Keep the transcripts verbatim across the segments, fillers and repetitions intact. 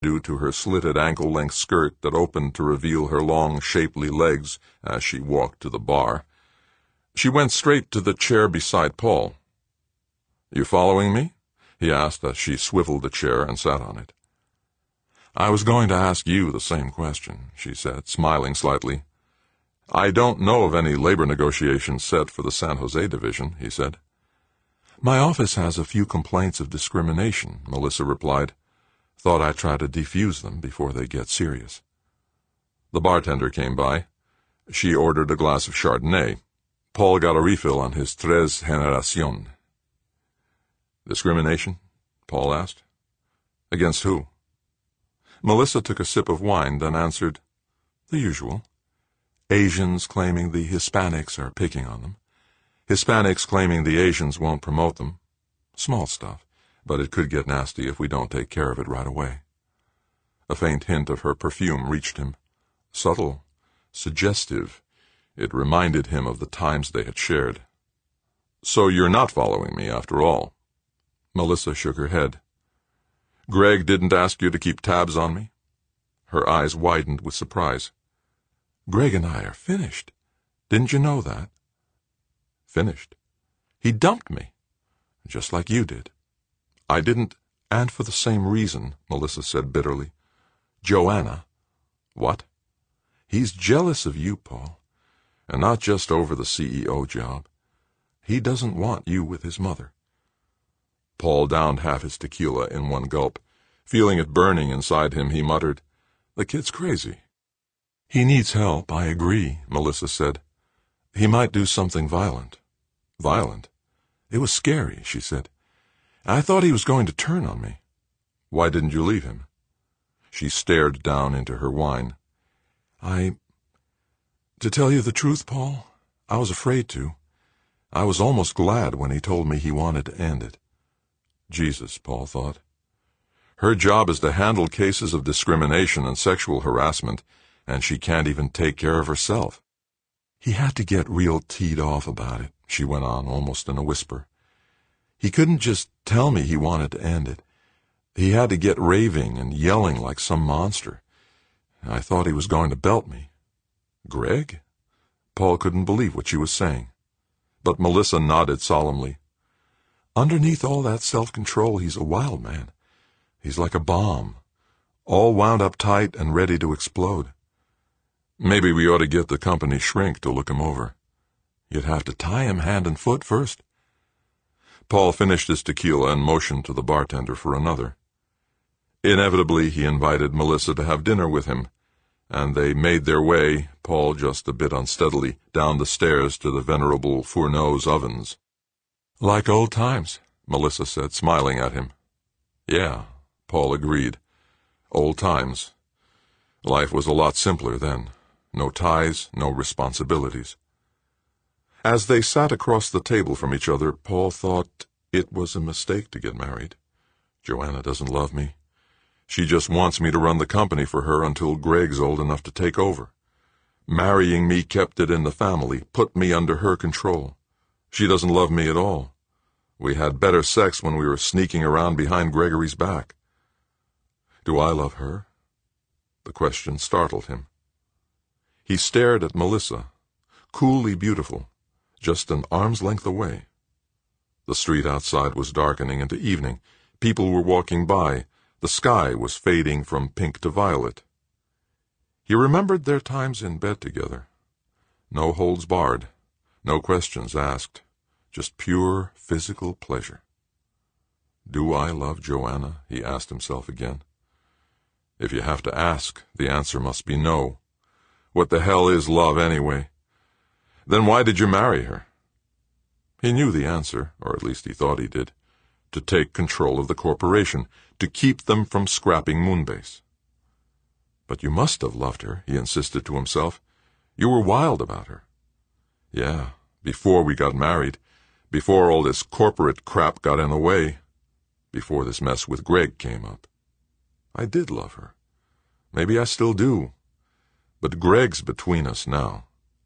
due to her slitted ankle-length skirt that opened to reveal her long, shapely legs as she walked to the bar. She went straight to the chair beside Paul. "You following me?" he asked as she swiveled the chair and sat on it. "I was going to ask you the same question," she said, smiling slightly. "I don't know of any labor negotiations set for the San Jose division," he said. "My office has a few complaints of discrimination," Melissa replied. "Thought I'd try to defuse them before they get serious." The bartender came by. She ordered a glass of Chardonnay. Paul got a refill on his Tres Generación. "Discrimination?" Paul asked. "Against who?" Melissa took a sip of wine, then answered, "The usual. Asians claiming the Hispanics are picking on them. Hispanics claiming the Asians won't promote them. Small stuff, but it could get nasty if we don't take care of it right away." A faint hint of her perfume reached him. Subtle, suggestive, it reminded him of the times they had shared. "So you're not following me, after all?" Melissa shook her head. "Greg didn't ask you to keep tabs on me?" Her eyes widened with surprise. "Greg and I are finished. Didn't you know that?" "Finished?" "He dumped me, just like you did." "I didn't—" "And for the same reason," Melissa said bitterly. "Joanna." "What?" "He's jealous of you, Paul, and not just over the C E O job. He doesn't want you with his mother." Paul downed half his tequila in one gulp. Feeling it burning inside him, he muttered, "The kid's crazy." "He needs help, I agree," Melissa said. "He might do something violent." "Violent?" "It was scary," she said. "I thought he was going to turn on me." "Why didn't you leave him?" She stared down into her wine. I... To tell you the truth, Paul, I was afraid to. I was almost glad when he told me he wanted to end it." Jesus, Paul thought. Her job is to handle cases of discrimination and sexual harassment, and she can't even take care of herself. "He had to get real teed off about it," she went on, almost in a whisper. "He couldn't just tell me he wanted to end it. He had to get raving and yelling like some monster. I thought he was going to belt me." "Greg?" Paul couldn't believe what she was saying. But Melissa nodded solemnly. "Underneath all that self-control, he's a wild man. He's like a bomb, all wound up tight and ready to explode. Maybe we ought to get the company shrink to look him over." "You'd have to tie him hand and foot first." Paul finished his tequila and motioned to the bartender for another. Inevitably, he invited Melissa to have dinner with him, and they made their way, Paul just a bit unsteadily, down the stairs to the venerable Fourneau's ovens. "Like old times," Melissa said, smiling at him. "Yeah," Paul agreed. "Old times. Life was a lot simpler then. No ties, no responsibilities." As they sat across the table from each other, Paul thought it was a mistake to get married. Joanna doesn't love me. She just wants me to run the company for her until Greg's old enough to take over. Marrying me kept it in the family, put me under her control. She doesn't love me at all. We had better sex when we were sneaking around behind Gregory's back. Do I love her? The question startled him. He stared at Melissa, coolly beautiful, just an arm's length away. The street outside was darkening into evening. People were walking by. The sky was fading from pink to violet. He remembered their times in bed together. No holds barred, no questions asked, just pure physical pleasure. Do I love Joanna? He asked himself again. If you have to ask, the answer must be no. What the hell is love anyway? Then why did you marry her? He knew the answer, or at least he thought he did. To take control of the corporation, to keep them from scrapping Moonbase. But you must have loved her, he insisted to himself. You were wild about her. Yeah, before we got married, before all this corporate crap got in the way, before this mess with Greg came up. I did love her. Maybe I still do. But Greg's between us now.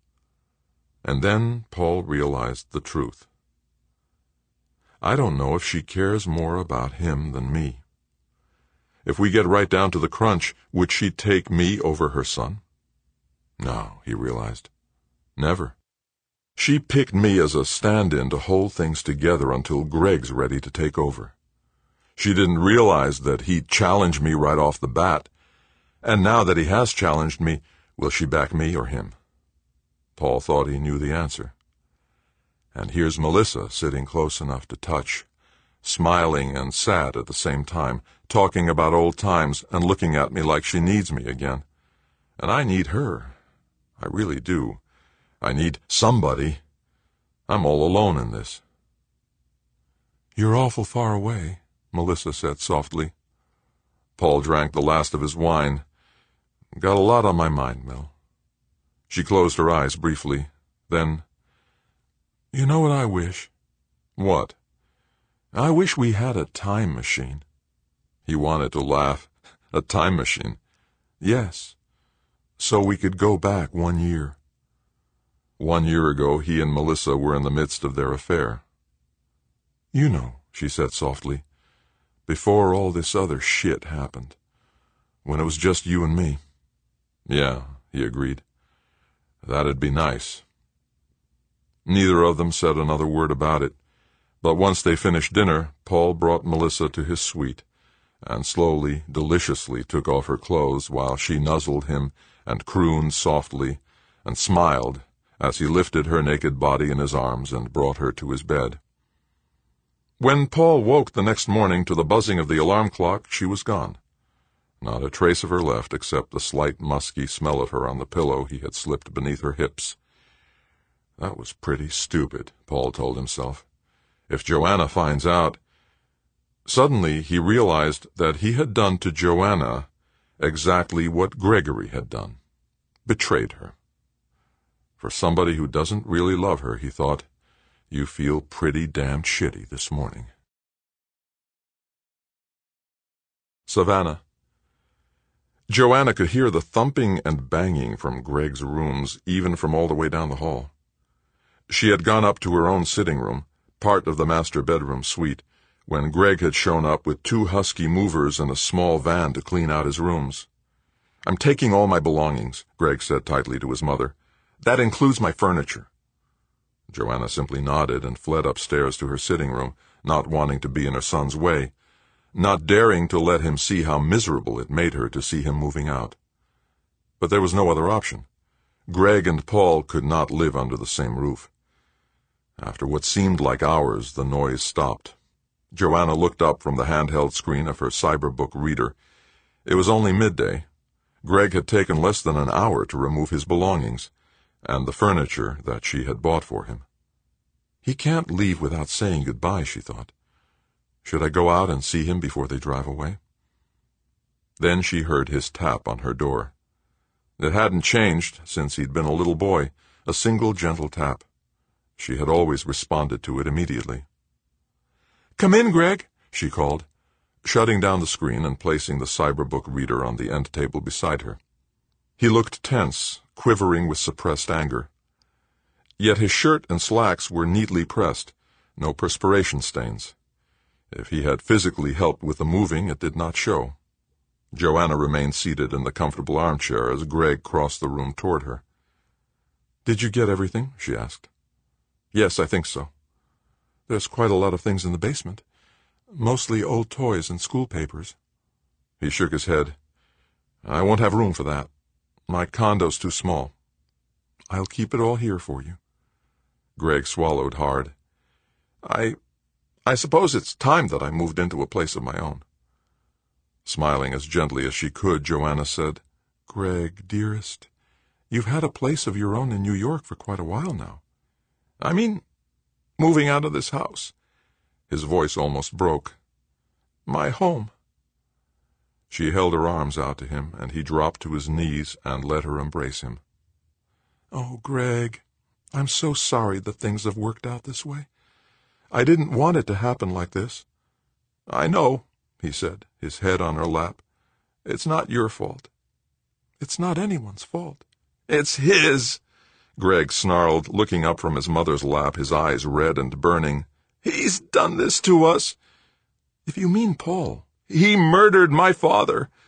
And then Paul realized the truth. I don't know if she cares more about him than me. If we get right down to the crunch, would she take me over her son? No, he realized. Never. She picked me as a stand-in to hold things together until Greg's ready to take over. She didn't realize that he'd challenge me right off the bat, and now that he has challenged me, will she back me or him? Paul thought he knew the answer. And here's Melissa sitting close enough to touch, smiling and sad at the same time, talking about old times and looking at me like she needs me again. And I need her. I really do. I need somebody. I'm all alone in this. You're awful far away, Melissa said softly. Paul drank the last of his wine. Got a lot on my mind, Mel. She closed her eyes briefly. Then, you know what I wish? What? I wish we had a time machine. He wanted to laugh. A time machine? Yes. So we could go back one year. One year ago, he and Melissa were in the midst of their affair. You know, she said softly, before all this other shit happened, when it was just you and me. Yeah, he agreed. That'd be nice. Neither of them said another word about it, but once they finished dinner, Paul brought Melissa to his suite, and slowly, deliciously took off her clothes while she nuzzled him and crooned softly and smiled as he lifted her naked body in his arms and brought her to his bed. When Paul woke the next morning to the buzzing of the alarm clock, she was gone. Not a trace of her left except the slight musky smell of her on the pillow he had slipped beneath her hips. That was pretty stupid, Paul told himself. If Joanna finds out... Suddenly he realized that he had done to Joanna exactly what Gregory had done. Betrayed her. For somebody who doesn't really love her, he thought, you feel pretty damned shitty this morning. Savannah. Joanna could hear the thumping and banging from Greg's rooms, even from all the way down the hall. She had gone up to her own sitting room, part of the master bedroom suite, when Greg had shown up with two husky movers and a small van to clean out his rooms. I'm taking all my belongings, Greg said tightly to his mother. That includes my furniture. Joanna simply nodded and fled upstairs to her sitting room, not wanting to be in her son's way, not daring to let him see how miserable it made her to see him moving out. But there was no other option. Greg and Paul could not live under the same roof. After what seemed like hours, the noise stopped. Joanna looked up from the handheld screen of her Cyberbook reader. It was only midday. Greg had taken less than an hour to remove his belongings, and the furniture that she had bought for him. He can't leave without saying goodbye, she thought. Should I go out and see him before they drive away? Then she heard his tap on her door. It hadn't changed since he'd been a little boy, a single gentle tap. She had always responded to it immediately. Come in, Greg, she called, shutting down the screen and placing the Cyberbook reader on the end table beside her. He looked tense, quivering with suppressed anger. Yet his shirt and slacks were neatly pressed, no perspiration stains. If he had physically helped with the moving, it did not show. Joanna remained seated in the comfortable armchair as Greg crossed the room toward her. Did you get everything? She asked. Yes, I think so. There's quite a lot of things in the basement. Mostly old toys and school papers. He shook his head. I won't have room for that. My condo's too small. I'll keep it all here for you. Greg swallowed hard. I... I suppose it's time that I moved into a place of my own. Smiling as gently as she could, Joanna said, Greg, dearest, you've had a place of your own in New York for quite a while now. I mean, moving out of this house. His voice almost broke. My home. She held her arms out to him, and he dropped to his knees and let her embrace him. Oh, Greg, I'm so sorry that things have worked out this way. I didn't want it to happen like this. I know, he said, his head on her lap. It's not your fault. It's not anyone's fault. It's his, Greg snarled, looking up from his mother's lap, his eyes red and burning. He's done this to us. If you mean Paul, He murdered my father.